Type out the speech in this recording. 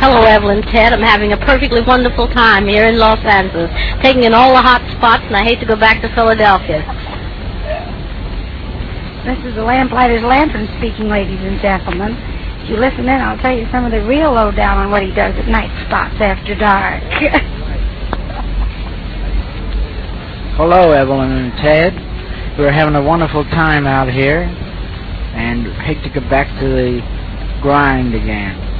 Hello, Evelyn, Ted. I'm having a perfectly wonderful time here in Los Angeles, taking in all the hot spots, and I hate to go back to Philadelphia. This is the Lamplighter's Lantern speaking, ladies and gentlemen. If you listen in, I'll tell you some of the real lowdown on what he does at night spots after dark. Hello, Evelyn and Ted. We're having a wonderful time out here, and hate to go back to the grind again.